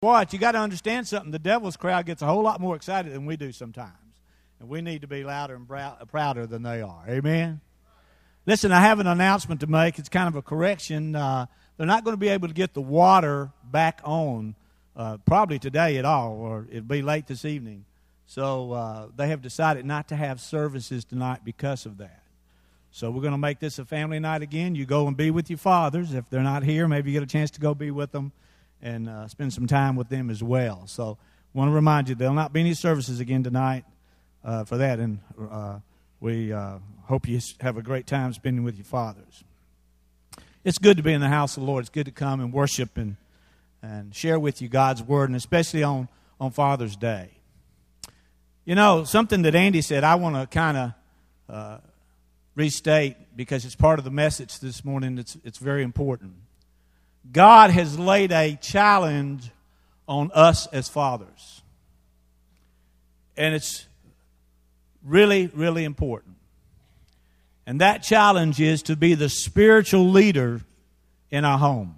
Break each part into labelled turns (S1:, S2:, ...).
S1: What? You got to understand something. The devil's crowd gets a whole lot more excited than we do sometimes. And we need to be louder and prouder than they are. Amen? Listen, I have an announcement to make. It's kind of a correction. They're not going to be able to get the water back on probably today at all, or it'll be late this evening. So they have decided not to have services tonight because of that. So we're going to make this a family night again. You go and be with your fathers. If they're not here, maybe you get a chance to go be with them and spend some time with them as well. So I want to remind you, there'll not be any services again tonight for that. And we hope you have a great time spending with your fathers. It's good to be in the house of the Lord. It's good to come and worship and share with you God's Word, and especially on Father's Day. You know, something that Andy said I want to kind of restate because it's part of the message this morning. It's very important. God has laid a challenge on us as fathers. And it's really, really important. And that challenge is to be the spiritual leader in our home.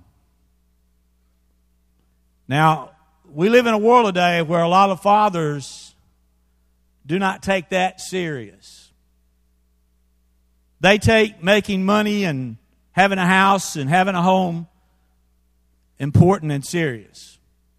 S1: Now, we live in a world today where a lot of fathers do not take that serious. They take making money and having a house and having a home important and serious.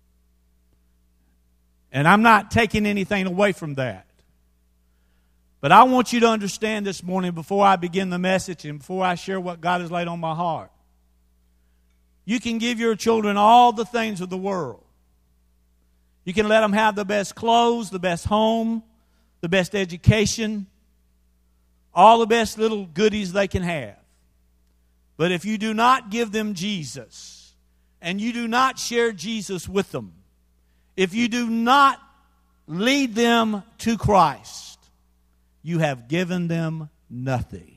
S1: And I'm not taking anything away from that. But I want you to understand this morning, before I begin the message and before I share what God has laid on my heart, you can give your children all the things of the world. You can let them have the best clothes, the best home, the best education, all the best little goodies they can have. But if you do not give them Jesus, and you do not share Jesus with them, if you do not lead them to Christ, you have given them nothing.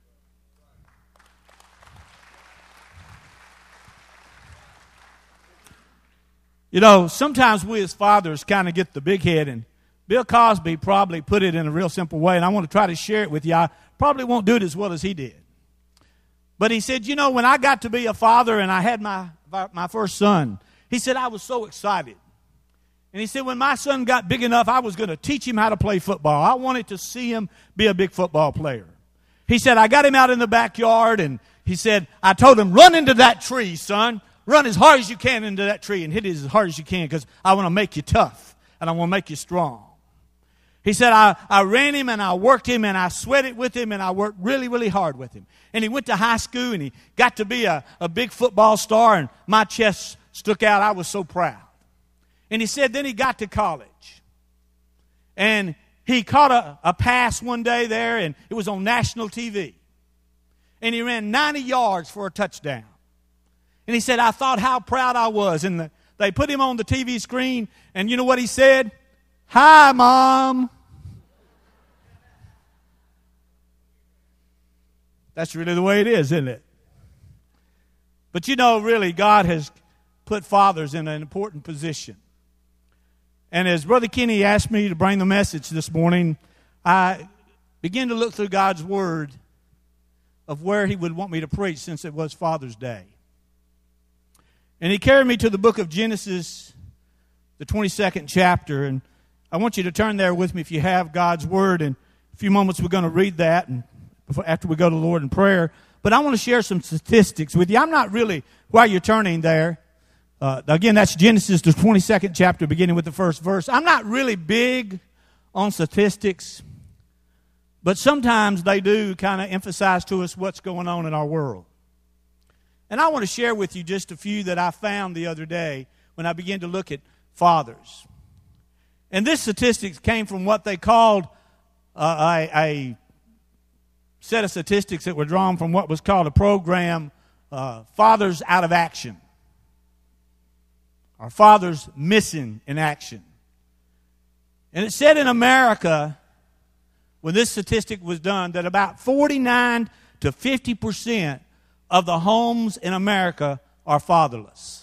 S1: You know, sometimes we as fathers kind of get the big head, and Bill Cosby probably put it in a real simple way, and I want to try to share it with you. I probably won't do it as well as he did. But he said, you know, when I got to be a father and I had my first son, he said, I was so excited. And he said, when my son got big enough, I was going to teach him how to play football. I wanted to see him be a big football player. He said, I got him out in the backyard, and he said, I told him, run into that tree, son. Run as hard as you can into that tree and hit it as hard as you can, because I want to make you tough and I want to make you strong. He said, I ran him and I worked him and I sweated with him and I worked really, really hard with him. And he went to high school and he got to be a big football star, and my chest stuck out. I was so proud. And he said then he got to college. And he caught a pass one day there, and it was on national TV. And he ran 90 yards for a touchdown. And he said, I thought how proud I was. And they put him on the TV screen, and you know what he said? Hi, Mom. That's really the way it is, isn't it? But you know, really, God has put fathers in an important position. And as Brother Kenny asked me to bring the message this morning, I began to look through God's Word of where He would want me to preach, since it was Father's Day. And He carried me to the book of Genesis, the 22nd chapter, and I want you to turn there with me if you have God's Word. In a few moments we're going to read that and after we go to the Lord in prayer. But I want to share some statistics with you. I'm not really, while you're turning there, again, that's Genesis, the 22nd chapter, beginning with the first verse. I'm not really big on statistics, but sometimes they do kind of emphasize to us what's going on in our world. And I want to share with you just a few that I found the other day when I began to look at fathers. And this statistics came from what they called a set of statistics that were drawn from what was called a program, Fathers Out of Action. Our fathers missing in action. And it said in America, when this statistic was done, that about 49 to 50% of the homes in America are fatherless.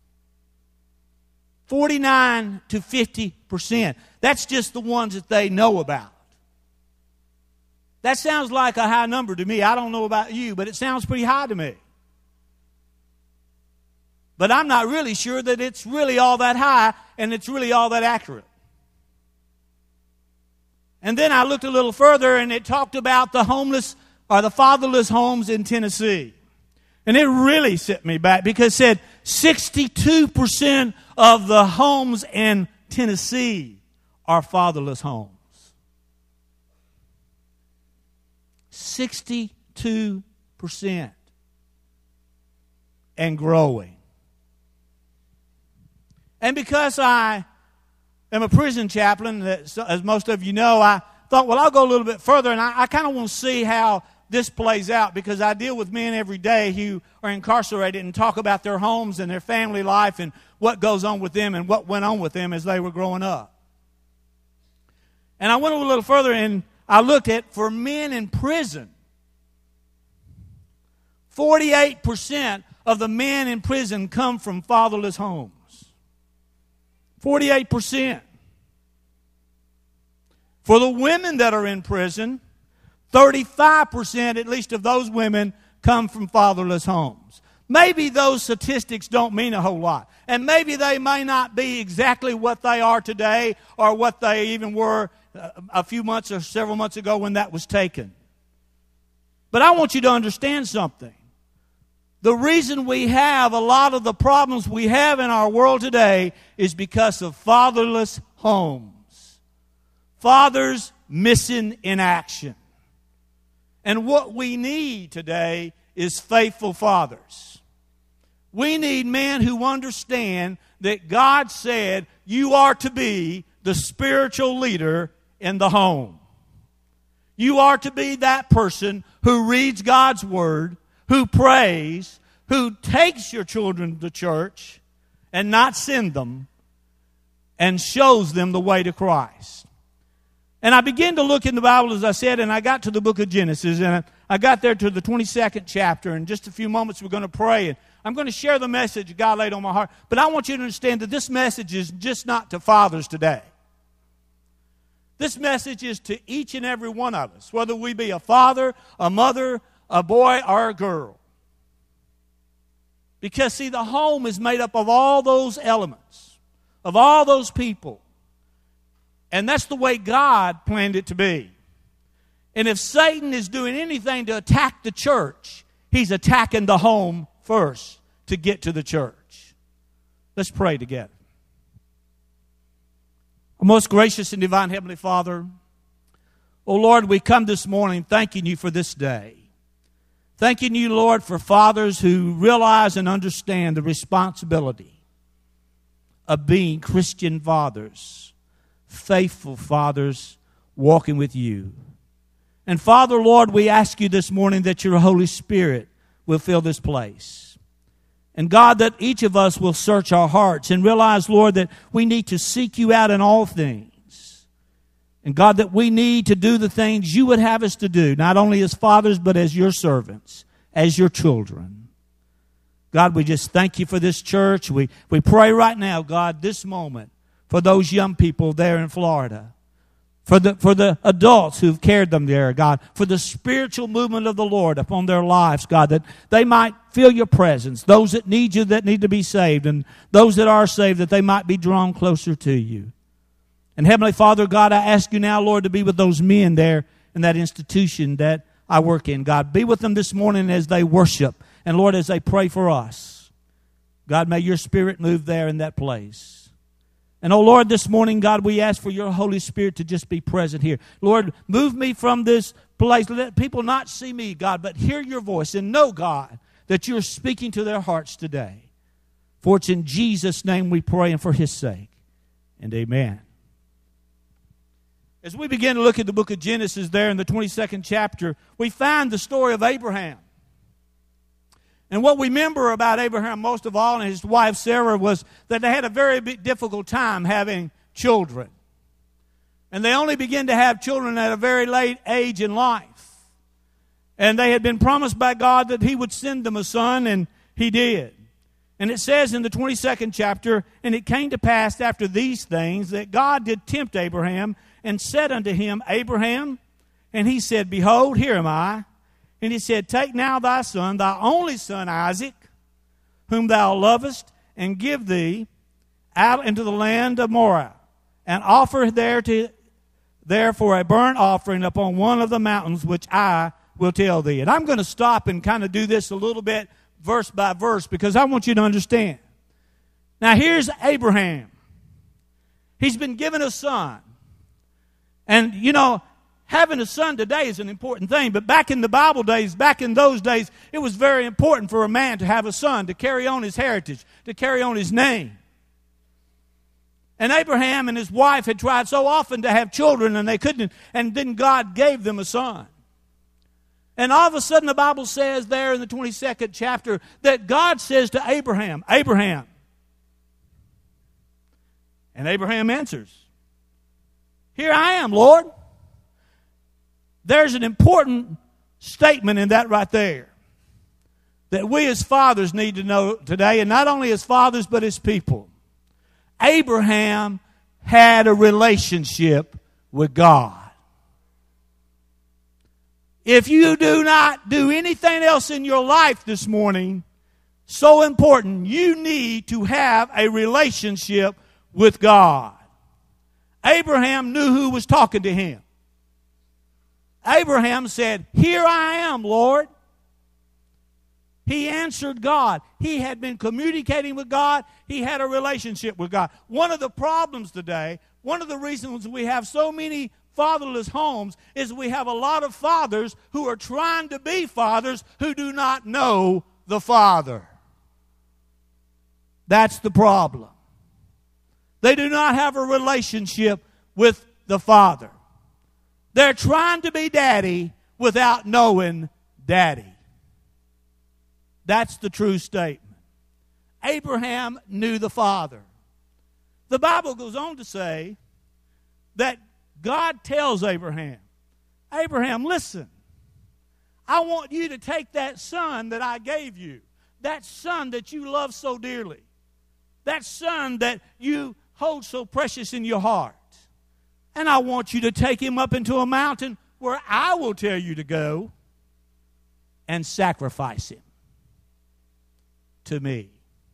S1: 49 to 50%. That's just the ones that they know about. That sounds like a high number to me. I don't know about you, but it sounds pretty high to me. But I'm not really sure that it's really all that high and it's really all that accurate. And then I looked a little further and it talked about the homeless or the fatherless homes in Tennessee. And it really set me back because it said 62% of the homes in Tennessee are fatherless homes. 62%. And growing. And because I am a prison chaplain, as most of you know, I thought, well, I'll go a little bit further, and I kind of want to see how this plays out because I deal with men every day who are incarcerated and talk about their homes and their family life and what goes on with them and what went on with them as they were growing up. And I went a little further and I looked at, for men in prison, 48% of the men in prison come from fatherless homes. 48%. For the women that are in prison, 35% at least of those women come from fatherless homes. Maybe those statistics don't mean a whole lot. And maybe they may not be exactly what they are today or what they even were a few months or several months ago when that was taken. But I want you to understand something. The reason we have a lot of the problems we have in our world today is because of fatherless homes. Fathers missing in action. And what we need today is faithful fathers. We need men who understand that God said you are to be the spiritual leader in the home. You are to be that person who reads God's Word, who prays, who takes your children to church and not send them, and shows them the way to Christ. And I began to look in the Bible, as I said, and I got to the book of Genesis, and I got there to the 22nd chapter. In just a few moments, we're going to pray, and I'm going to share the message God laid on my heart. But I want you to understand that this message is just not to fathers today. This message is to each and every one of us, whether we be a father, a mother, a boy, or a girl. Because, see, the home is made up of all those elements, of all those people. And that's the way God planned it to be. And if Satan is doing anything to attack the church, he's attacking the home first to get to the church. Let's pray together. Our most gracious and divine Heavenly Father, oh Lord, we come this morning thanking you for this day. Thanking you, Lord, for fathers who realize and understand the responsibility of being Christian fathers, faithful fathers walking with you. And Father, Lord, we ask you this morning that your Holy Spirit will fill this place. And God, that each of us will search our hearts and realize, Lord, that we need to seek you out in all things. And God, that we need to do the things you would have us to do, not only as fathers, but as your servants, as your children. God, we just thank you for this church. We pray right now, God, this moment, for those young people there in Florida, for the adults who've carried them there, God, for the spiritual movement of the Lord upon their lives, God, that they might feel your presence, those that need you, that need to be saved, and those that are saved, that they might be drawn closer to you. And Heavenly Father, God, I ask you now, Lord, to be with those men there in that institution that I work in. God, be with them this morning as they worship. And Lord, as they pray for us. God, may your Spirit move there in that place. And oh Lord, this morning, God, we ask for your Holy Spirit to just be present here. Lord, move me from this place. Let people not see me, God, but hear your voice and know, God, that you're speaking to their hearts today. For it's in Jesus' name we pray and for his sake. And amen. As we begin to look at the book of Genesis there in the 22nd chapter, we find the story of Abraham. And what we remember about Abraham most of all and his wife Sarah was that they had a very difficult time having children. And they only began to have children at a very late age in life. And they had been promised by God that he would send them a son, and he did. And it says in the 22nd chapter, and it came to pass after these things that God did tempt Abraham and said unto him, Abraham, and he said, Behold, here am I. And he said, Take now thy son, thy only son Isaac, whom thou lovest, and give thee out into the land of Moriah, and offer there for a burnt offering upon one of the mountains which I will tell thee. And I'm going to stop and kind of do this a little bit verse by verse because I want you to understand. Now here's Abraham. He's been given a son. And you know, having a son today is an important thing, but back in the Bible days, back in those days, it was very important for a man to have a son, to carry on his heritage, to carry on his name. And Abraham and his wife had tried so often to have children, and they couldn't, and then God gave them a son. And all of a sudden the Bible says there in the 22nd chapter that God says to Abraham, Abraham. And Abraham answers, here I am, Lord. There's an important statement in that right there that we as fathers need to know today, and not only as fathers but as people. Abraham had a relationship with God. If you do not do anything else in your life this morning, so important, you need to have a relationship with God. Abraham knew who was talking to him. Abraham said, here I am, Lord. He answered God. He had been communicating with God. He had a relationship with God. One of the problems today, one of the reasons we have so many fatherless homes is we have a lot of fathers who are trying to be fathers who do not know the Father. That's the problem. They do not have a relationship with the Father. They're trying to be daddy without knowing daddy. That's the true statement. Abraham knew the Father. The Bible goes on to say that God tells Abraham, Abraham, listen, I want you to take that son that I gave you, that son that you love so dearly, that son that you hold so precious in your heart, and I want you to take him up into a mountain where I will tell you to go and sacrifice him to me.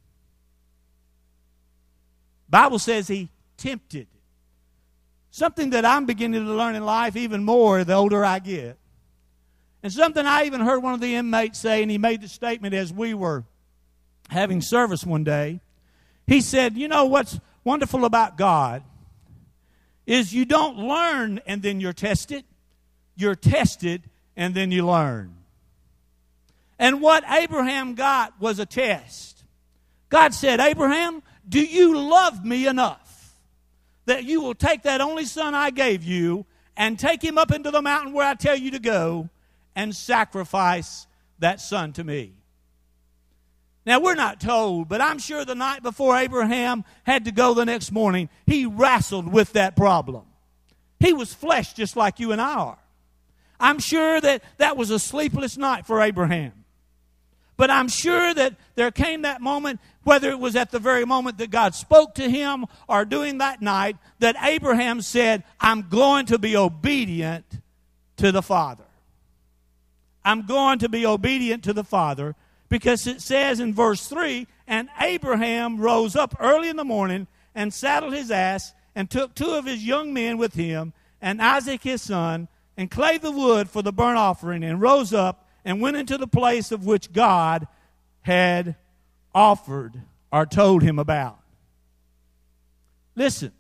S1: Bible says he tempted. Something that I'm beginning to learn in life even more the older I get. And something I even heard one of the inmates say, and he made the statement as we were having service one day. He said, you know what's wonderful about God is you don't learn and then you're tested. You're tested and then you learn. And what Abraham got was a test. God said, Abraham, do you love me enough that you will take that only son I gave you and take him up into the mountain where I tell you to go and sacrifice that son to me? Now, we're not told, but I'm sure the night before Abraham had to go the next morning, he wrestled with that problem. He was flesh just like you and I are. I'm sure that that was a sleepless night for Abraham. But I'm sure that there came that moment, whether it was at the very moment that God spoke to him or during that night, that Abraham said, I'm going to be obedient to the Father. I'm going to be obedient to the Father, because it says in verse 3, and Abraham rose up early in the morning and saddled his ass and took 2 of his young men with him and Isaac his son and clave the wood for the burnt offering and rose up and went into the place of which God had offered or told him about. Listen,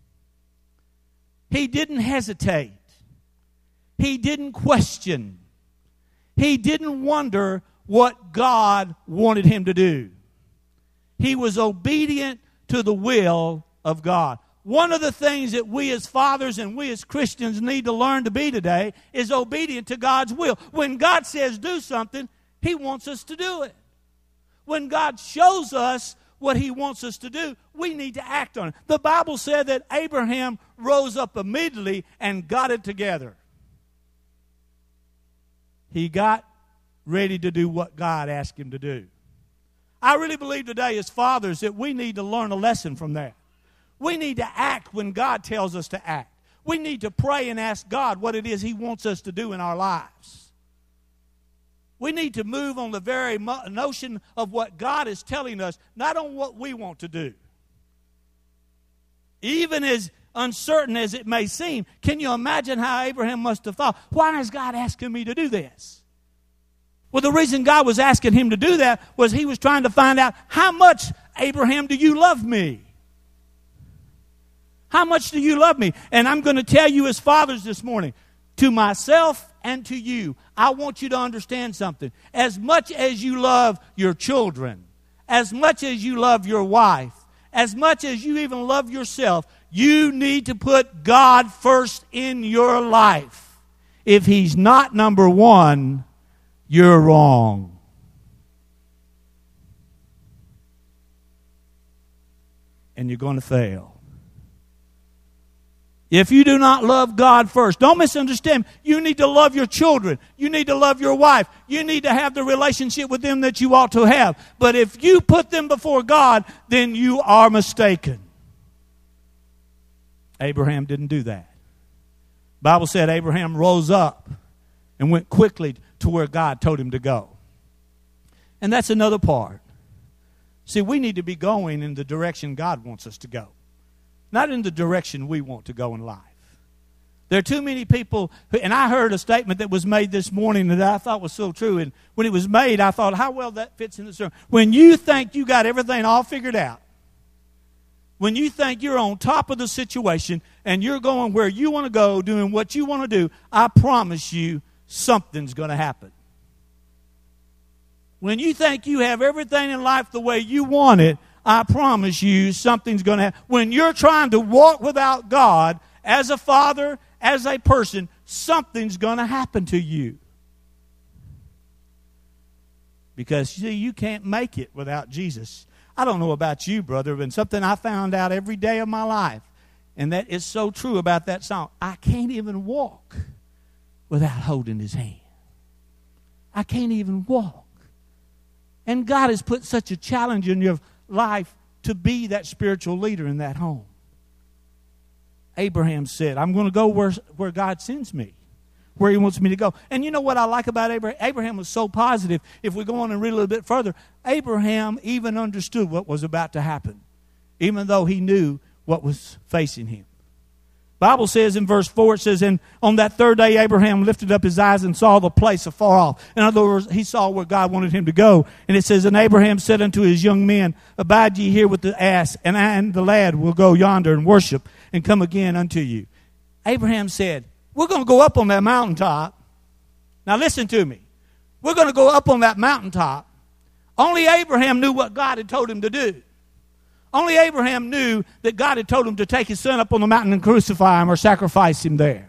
S1: he didn't hesitate. He didn't question. He didn't wonder what God wanted him to do. He was obedient to the will of God. One of the things that we as fathers and we as Christians need to learn to be today is obedient to God's will. When God says do something, He wants us to do it. When God shows us what He wants us to do, we need to act on it. The Bible said that Abraham rose up immediately and got it together. He got ready to do what God asked him to do. I really believe today as fathers that we need to learn a lesson from that. We need to act when God tells us to act. We need to pray and ask God what it is He wants us to do in our lives. We need to move on the very notion of what God is telling us, not on what we want to do. Even as uncertain as it may seem, can you imagine how Abraham must have thought, why is God asking me to do this? Well, the reason God was asking him to do that was he was trying to find out, how much, Abraham, do you love me? How much do you love me? And I'm going to tell you as fathers this morning, to myself and to you, I want you to understand something. As much as you love your children, as much as you love your wife, as much as you even love yourself, you need to put God first in your life. If He's not number one, you're wrong. And you're going to fail. If you do not love God first, don't misunderstand. You need to love your children. You need to love your wife. You need to have the relationship with them that you ought to have. But if you put them before God, then you are mistaken. Abraham didn't do that. The Bible said Abraham rose up and went quickly to where God told him to go. And that's another part. See, we need to be going in the direction God wants us to go, not in the direction we want to go in life. There are too many people, and I heard a statement that was made this morning that I thought was so true, and when it was made, I thought, how well that fits in the sermon. When you think you got everything all figured out, when you think you're on top of the situation and you're going where you want to go, doing what you want to do, I promise you something's going to happen. When you think you have everything in life the way you want it, I promise you something's going to happen. When you're trying to walk without God, as a father, as a person, something's going to happen to you. Because, see, you can't make it without Jesus. I don't know about you, brother, but something I found out every day of my life, and that is so true about that song. I can't even walk without holding His hand. I can't even walk. And God has put such a challenge in your life to be that spiritual leader in that home. Abraham said, I'm going to go where God sends me, where He wants me to go. And you know what I like about Abraham? Abraham was so positive. If we go on and read a little bit further, Abraham even understood what was about to happen, even though he knew what was facing him. The Bible says in verse 4, it says, and on that third day Abraham lifted up his eyes and saw the place afar off. In other words, he saw where God wanted him to go. And it says, and Abraham said unto his young men, abide ye here with the ass, and I and the lad will go yonder and worship and come again unto you. Abraham said, we're going to go up on that mountaintop. Now listen to me. We're going to go up on that mountaintop. Only Abraham knew what God had told him to do. Only Abraham knew that God had told him to take his son up on the mountain and crucify him or sacrifice him there.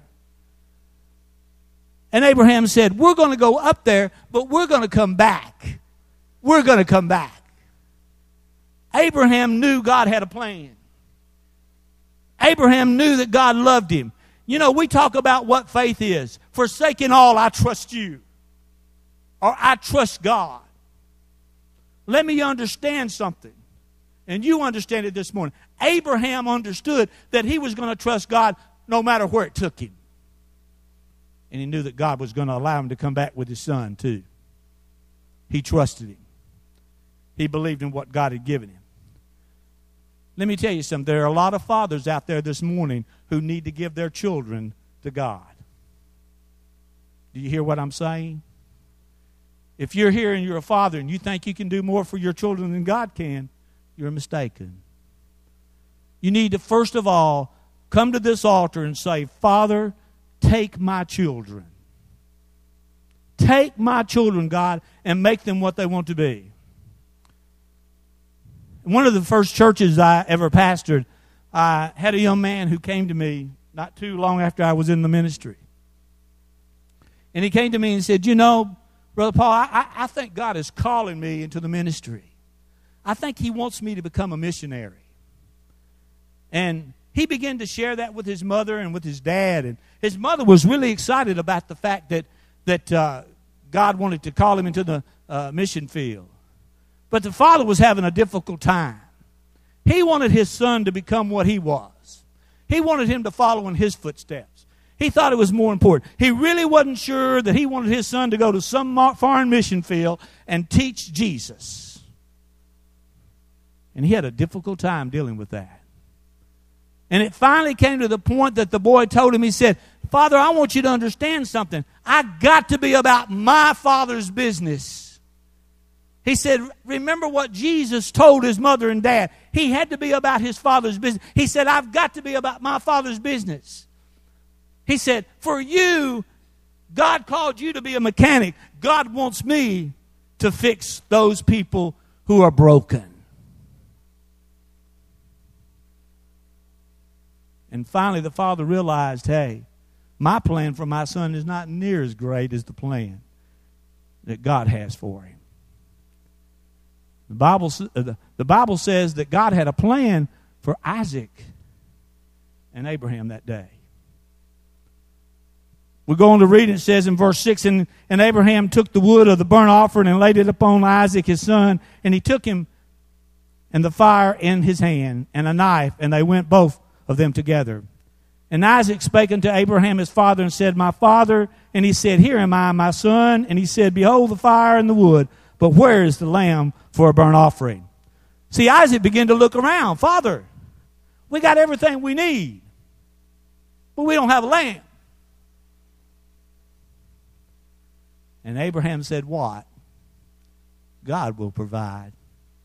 S1: And Abraham said, we're going to go up there, but we're going to come back. We're going to come back. Abraham knew God had a plan. Abraham knew that God loved him. You know, we talk about what faith is. Forsaking all, I trust you. Or I trust God. Let me understand something. And you understand it this morning. Abraham understood that he was going to trust God no matter where it took him. And he knew that God was going to allow him to come back with his son too. He trusted Him. He believed in what God had given him. Let me tell you something. There are a lot of fathers out there this morning who need to give their children to God. Do you hear what I'm saying? If you're here and you're a father and you think you can do more for your children than God can, you're mistaken. You need to, first of all, come to this altar and say, Father, take my children. Take my children, God, and make them what they want to be. In one of the first churches I ever pastored, I had a young man who came to me not too long after I was in the ministry. And he came to me and said, you know, Brother Paul, I think God is calling me into the ministry. I think He wants me to become a missionary. And he began to share that with his mother and with his dad. And his mother was really excited about the fact that God wanted to call him into the mission field. But the father was having a difficult time. He wanted his son to become what he was. He wanted him to follow in his footsteps. He thought it was more important. He really wasn't sure that he wanted his son to go to some foreign mission field and teach Jesus. And he had a difficult time dealing with that. And it finally came to the point that the boy told him, he said, Father, I want you to understand something. I got to be about my Father's business. He said, remember what Jesus told his mother and dad. He had to be about his Father's business. He said, I've got to be about my Father's business. He said, for you, God called you to be a mechanic. God wants me to fix those people who are broken. And finally, the father realized, hey, my plan for my son is not near as great as the plan that God has for him. The Bible says that God had a plan for Isaac and Abraham that day. We go on to read, it says in verse 6, and Abraham took the wood of the burnt offering and laid it upon Isaac his son, and he took him and the fire in his hand and a knife, and they went both of them together. And Isaac spake unto Abraham his father and said, My father. And he said, Here am I, my son. And he said, Behold the fire and the wood, but where is the lamb for a burnt offering? See, Isaac began to look around. Father, we got everything we need, but we don't have a lamb. And Abraham said, what? God will provide.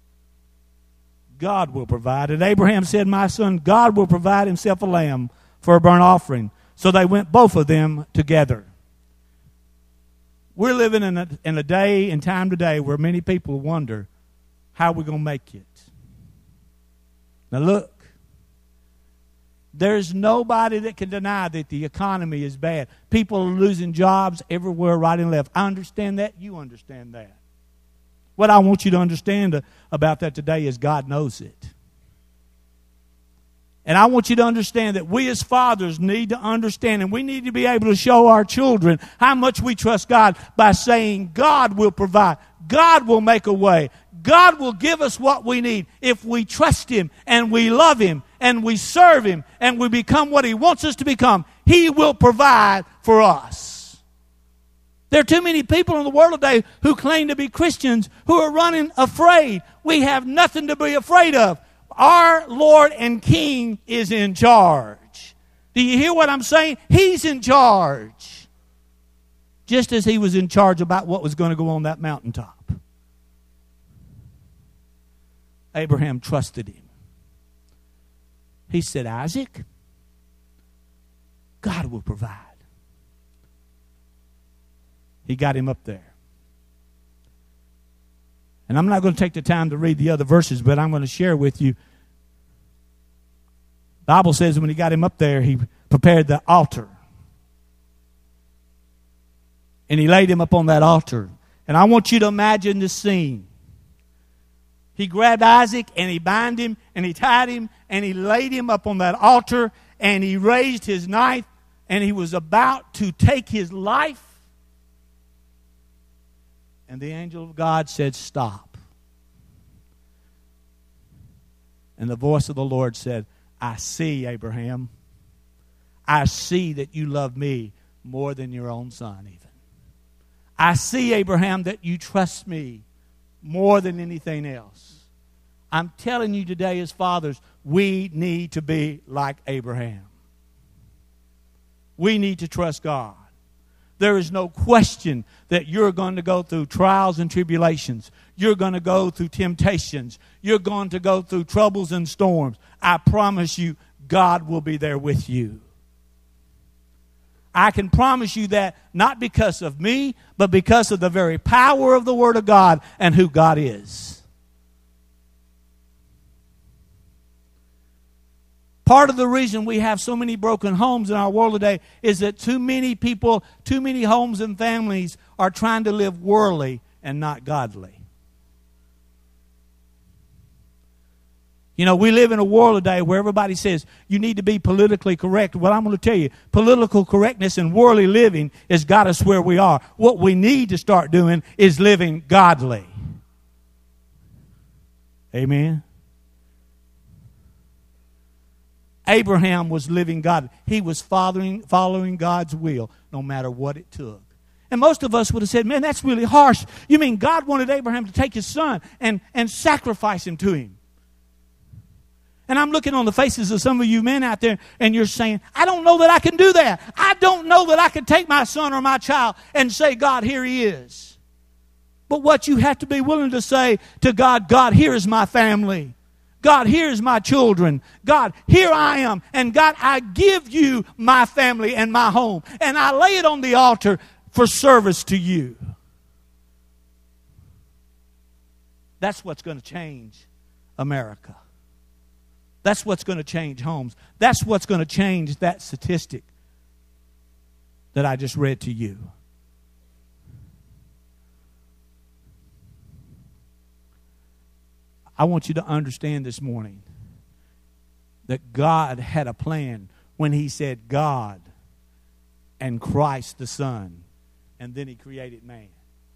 S1: God will provide. And Abraham said, My son, God will provide himself a lamb for a burnt offering. So they went both of them together. We're living in a day and time today where many people wonder, how are we going to make it? Now look, there's nobody that can deny that the economy is bad. People are losing jobs everywhere, right and left. I understand that. You understand that. What I want you to understand about that today is God knows it. And I want you to understand that we as fathers need to understand, and we need to be able to show our children how much we trust God by saying God will provide. God will make a way. God will give us what we need if we trust Him and we love Him and we serve Him and we become what He wants us to become. He will provide for us. There are too many people in the world today who claim to be Christians who are running afraid. We have nothing to be afraid of. Our Lord and King is in charge. Do you hear what I'm saying? He's in charge. Just as He was in charge about what was going to go on that mountaintop. Abraham trusted Him. He said, Isaac, God will provide. He got him up there. And I'm not going to take the time to read the other verses, but I'm going to share with you. The Bible says when he got him up there, he prepared the altar. And he laid him up on that altar. And I want you to imagine this scene. He grabbed Isaac and he bound him and he tied him and he laid him up on that altar and he raised his knife and he was about to take his life. And the angel of God said, stop. And the voice of the Lord said, I see, Abraham. I see that you love me more than your own son even. I see, Abraham, that you trust me more than anything else. I'm telling you today as fathers, we need to be like Abraham. We need to trust God. There is no question that you're going to go through trials and tribulations. You're going to go through temptations. You're going to go through troubles and storms. I promise you, God will be there with you. I can promise you that not because of me, but because of the very power of the Word of God and who God is. Part of the reason we have so many broken homes in our world today is that too many people, too many homes and families are trying to live worldly and not godly. You know, we live in a world today where everybody says you need to be politically correct. Well, I'm going to tell you, political correctness and worldly living has got us where we are. What we need to start doing is living godly. Amen. Abraham was living God. He was following God's will no matter what it took. And most of us would have said, man, that's really harsh. You mean God wanted Abraham to take his son and sacrifice him to him? And I'm looking on the faces of some of you men out there, and you're saying, I don't know that I can do that. I don't know that I can take my son or my child and say, God, here he is. But what you have to be willing to say to God, God, here is my family. God, here is my children. God, here I am. And God, I give you my family and my home. And I lay it on the altar for service to you. That's what's going to change America. That's what's going to change homes. That's what's going to change that statistic that I just read to you. I want you to understand this morning that God had a plan when He said God and Christ the Son, and then He created man.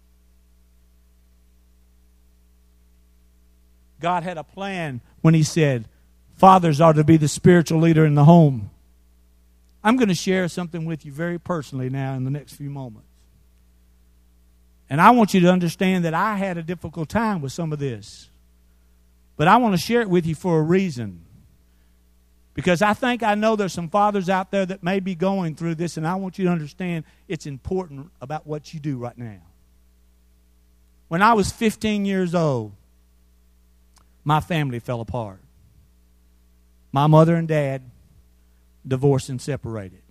S1: God had a plan when He said fathers are to be the spiritual leader in the home. I'm going to share something with you very personally now in the next few moments. And I want you to understand that I had a difficult time with some of this. But I want to share it with you for a reason. Because I know there's some fathers out there that may be going through this, and I want you to understand it's important about what you do right now. When I was 15 years old, my family fell apart. My mother and dad divorced and separated.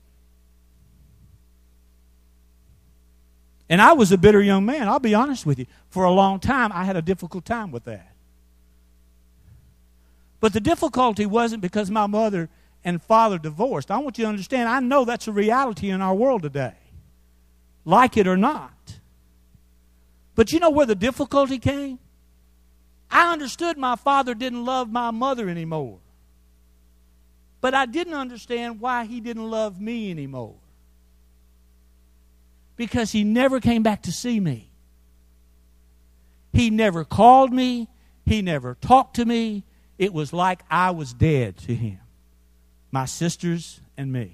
S1: And I was a bitter young man, I'll be honest with you. For a long time, I had a difficult time with that. But the difficulty wasn't because my mother and father divorced. I want you to understand, I know that's a reality in our world today. Like it or not. But you know where the difficulty came? I understood my father didn't love my mother anymore. But I didn't understand why he didn't love me anymore. Because he never came back to see me. He never called me. He never talked to me. It was like I was dead to him, my sisters and me.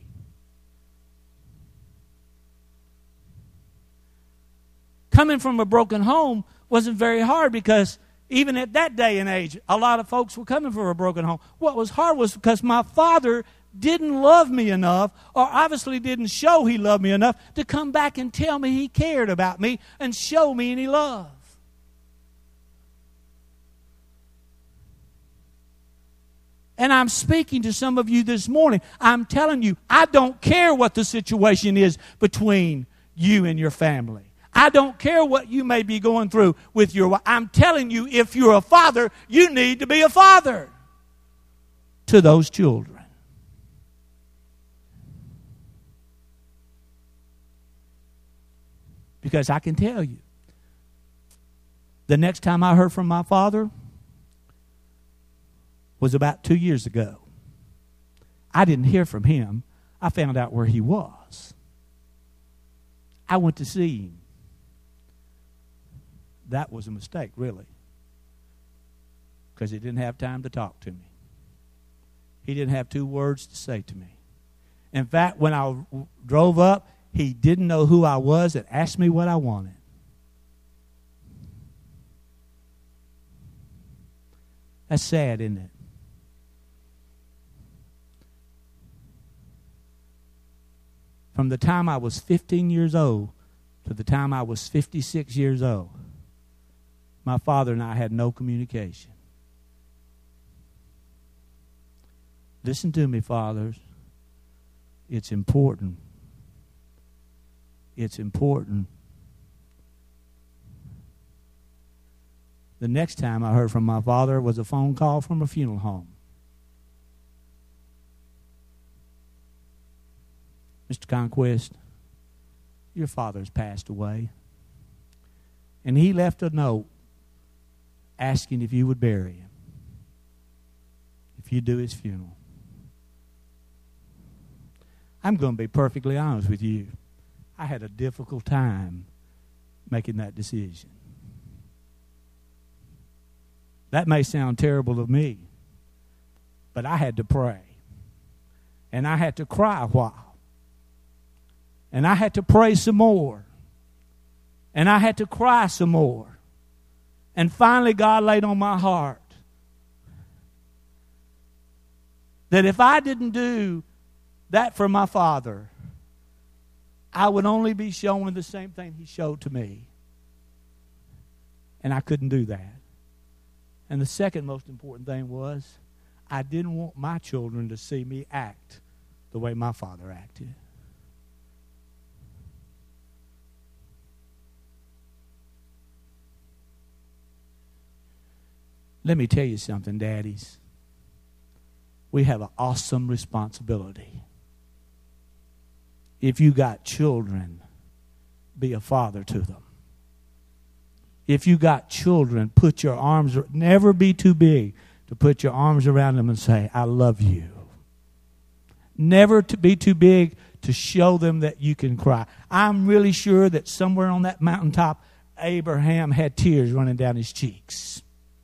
S1: Coming from a broken home wasn't very hard because even at that day and age, a lot of folks were coming from a broken home. What was hard was because my father didn't love me enough, or obviously didn't show he loved me enough to come back and tell me he cared about me and show me any love. And I'm speaking to some of you this morning. I'm telling you, I don't care what the situation is between you and your family. I don't care what you may be going through with your wife. I'm telling you, if you're a father, you need to be a father to those children. Because I can tell you, the next time I heard from my father was about 2 years ago. I didn't hear from him. I found out where he was. I went to see him. That was a mistake, really. Because he didn't have time to talk to me. He didn't have 2 words to say to me. In fact, when I drove up, he didn't know who I was and asked me what I wanted. That's sad, isn't it? From the time I was 15 years old to the time I was 56 years old, my father and I had no communication. Listen to me, fathers. It's important. It's important. The next time I heard from my father was a phone call from a funeral home. Mr. Conquest, your father's passed away. And he left a note asking if you would bury him, if you do his funeral. I'm going to be perfectly honest with you. I had a difficult time making that decision. That may sound terrible to me, but I had to pray. And I had to cry a while. And I had to pray some more. And I had to cry some more. And finally God laid on my heart that if I didn't do that for my father, I would only be showing the same thing he showed to me. And I couldn't do that. And the second most important thing was I didn't want my children to see me act the way my father acted. Let me tell you something, daddies. We have an awesome responsibility. If you got children, be a father to them. If you got children, put your arms, never be too big to put your arms around them and say, I love you. Never to be too big to show them that you can cry. I'm really sure that somewhere on that mountaintop, Abraham had tears running down his cheeks.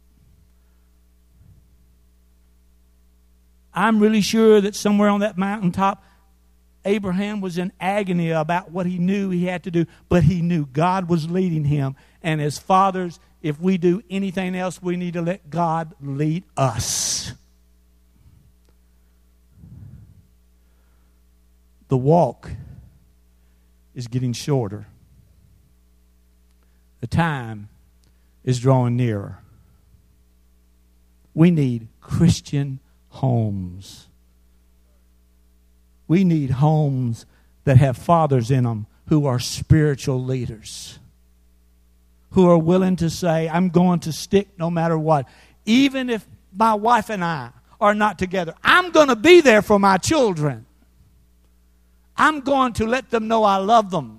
S1: I'm really sure that somewhere on that mountaintop, Abraham was in agony about what he knew he had to do, but he knew God was leading him. And as fathers, if we do anything else, we need to let God lead us. The walk is getting shorter. The time is drawing nearer. We need Christian homes. We need homes that have fathers in them who are spiritual leaders, who are willing to say, I'm going to stick no matter what. Even if my wife and I are not together, I'm going to be there for my children. I'm going to let them know I love them.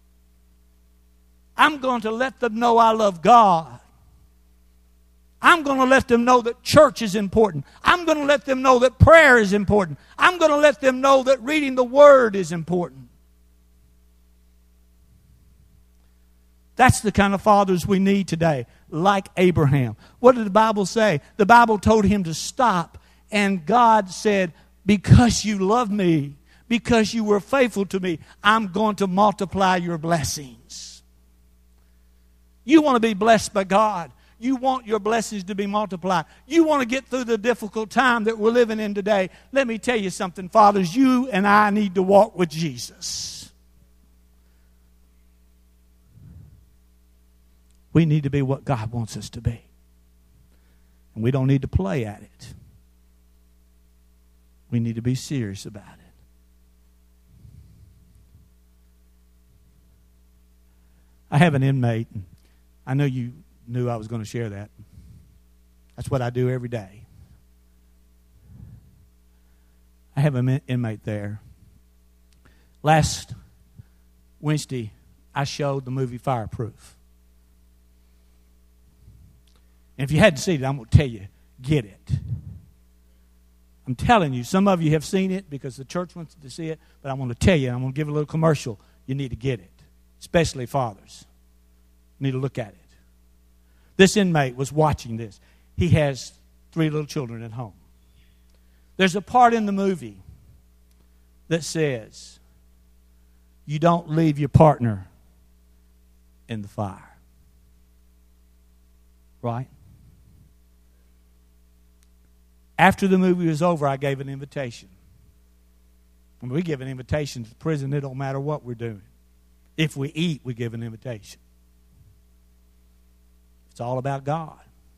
S1: I'm going to let them know I love God. I'm going to let them know that church is important. I'm going to let them know that prayer is important. I'm going to let them know that reading the Word is important. That's the kind of fathers we need today, like Abraham. What did the Bible say? The Bible told him to stop, and God said, because you love me, because you were faithful to me, I'm going to multiply your blessings. You want to be blessed by God. You want your blessings to be multiplied. You want to get through the difficult time that we're living in today. Let me tell you something, fathers. You and I need to walk with Jesus. We need to be what God wants us to be. And we don't need to play at it. We need to be serious about it. I have an inmate. I know you knew I was going to share that. That's what I do every day. I have an inmate there. Last Wednesday, I showed the movie Fireproof. And if you hadn't seen it, I'm going to tell you, get it. I'm telling you, some of you have seen it because the church wants to see it, but I want to tell you, I'm going to give a little commercial. You need to get it, especially fathers. You need to look at it. This inmate was watching this. He has 3 little children at home. There's a part in the movie that says, you don't leave your partner in the fire. Right? After the movie was over, I gave an invitation. When we give an invitation to the prison, it don't matter what we're doing. If we eat, we give an invitation. It's all about God.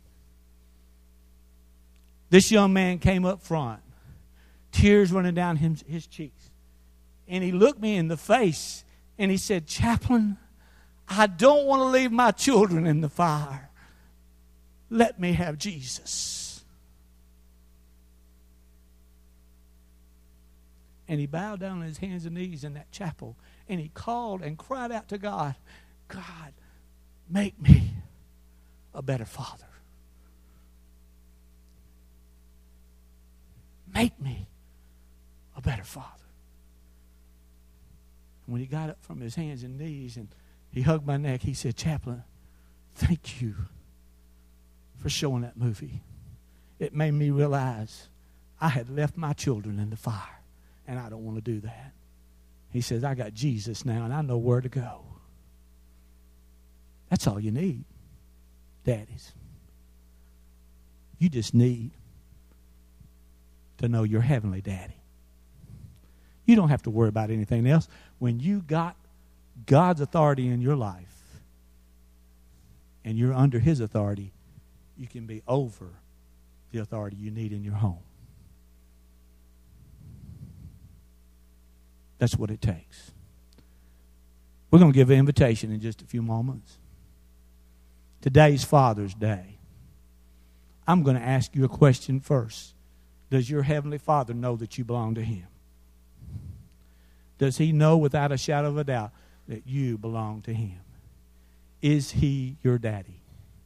S1: This young man came up front, tears running down his cheeks. And he looked me in the face and he said, Chaplain, I don't want to leave my children in the fire. Let me have Jesus. And he bowed down on his hands and knees in that chapel and he called and cried out to God, God, make me a better father. Make me a better father. And when he got up from his hands and knees and he hugged my neck, he said, Chaplain, thank you for showing that movie. It made me realize I had left my children in the fire And I don't want to do that. He says, I got Jesus now, and I know where to go. That's all you need, daddies. You just need to know your heavenly daddy. You don't have to worry about anything else. When you got God's authority in your life and you're under his authority, you can be over the authority you need in your home. That's what it takes. We're going to give an invitation in just a few moments. Today's Father's Day. I'm going to ask you a question first. Does your Heavenly Father know that you belong to him? Does he know without a shadow of a doubt that you belong to him? Is he your daddy?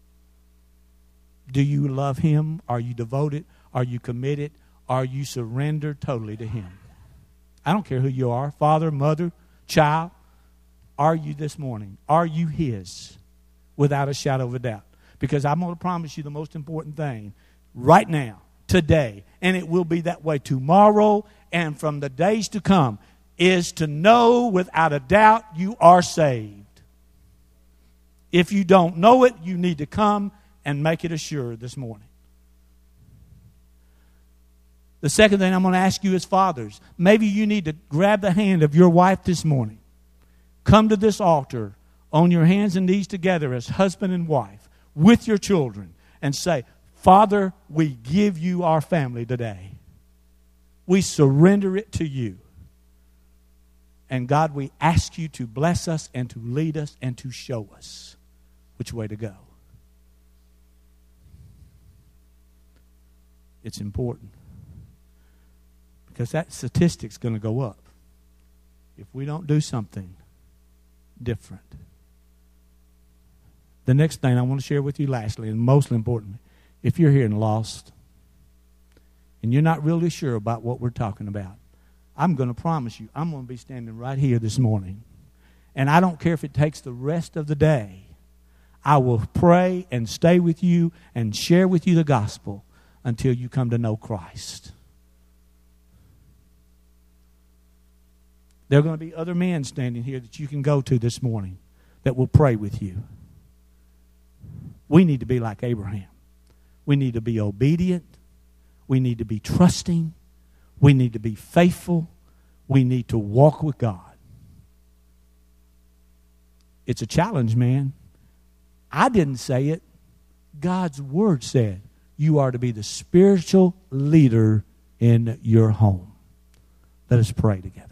S1: Do you love him? Are you devoted? Are you committed? Are you surrendered totally to him? I don't care who you are, father, mother, child. Are you this morning? Are you his? Without a shadow of a doubt. Because I'm going to promise you the most important thing right now, today, and it will be that way tomorrow and from the days to come, is to know without a doubt you are saved. If you don't know it, you need to come and make it assured this morning. The second thing I'm going to ask you as fathers, maybe you need to grab the hand of your wife this morning. Come to this altar on your hands and knees together as husband and wife with your children and say, Father, we give you our family today. We surrender it to you. And God, we ask you to bless us and to lead us and to show us which way to go. It's important. Because that statistic's going to go up if we don't do something different. The next thing I want to share with you lastly, and most importantly, if you're here and lost, and you're not really sure about what we're talking about, I'm going to promise you, I'm going to be standing right here this morning. And I don't care if it takes the rest of the day. I will pray and stay with you and share with you the gospel until you come to know Christ. There are going to be other men standing here that you can go to this morning that will pray with you. We need to be like Abraham. We need to be obedient. We need to be trusting. We need to be faithful. We need to walk with God. It's a challenge, man. I didn't say it. God's word said you are to be the spiritual leader in your home. Let us pray together.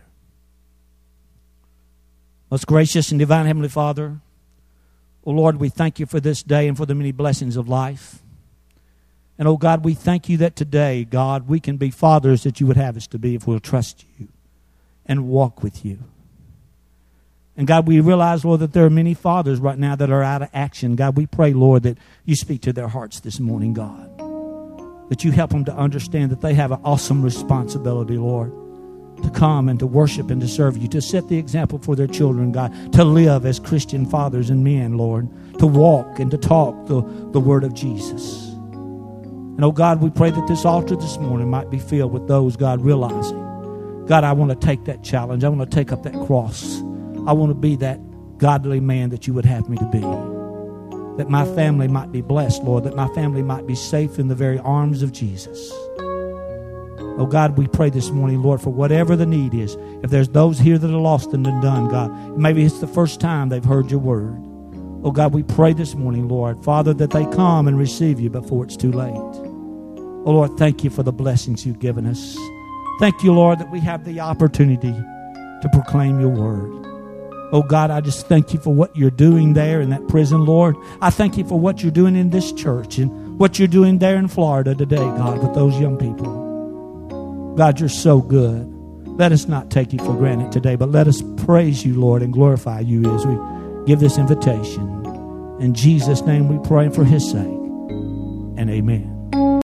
S1: Most gracious and divine Heavenly Father, oh Lord, we thank you for this day and for the many blessings of life. And oh God, we thank you that today, God, we can be fathers that you would have us to be if we'll trust you and walk with you. And God, we realize, Lord, that there are many fathers right now that are out of action. God, we pray, Lord, that you speak to their hearts this morning, God. That you help them to understand that they have an awesome responsibility, Lord, to come and to worship and to serve you, to set the example for their children, God, to live as Christian fathers and men, Lord, to walk and to talk the word of Jesus. And, oh, God, we pray that this altar this morning might be filled with those, God, realizing, God, I want to take that challenge. I want to take up that cross. I want to be that godly man that you would have me to be. That my family might be blessed, Lord, that my family might be safe in the very arms of Jesus. Oh, God, we pray this morning, Lord, for whatever the need is. If there's those here that are lost and undone, God, maybe it's the first time they've heard your word. Oh, God, we pray this morning, Lord, Father, that they come and receive you before it's too late. Oh, Lord, thank you for the blessings you've given us. Thank you, Lord, that we have the opportunity to proclaim your word. Oh, God, I just thank you for what you're doing there in that prison, Lord. I thank you for what you're doing in this church and what you're doing there in Florida today, God, with those young people. God, you're so good. Let us not take you for granted today, but let us praise you, Lord, and glorify you as we give this invitation. In Jesus' name we pray for his sake, and amen.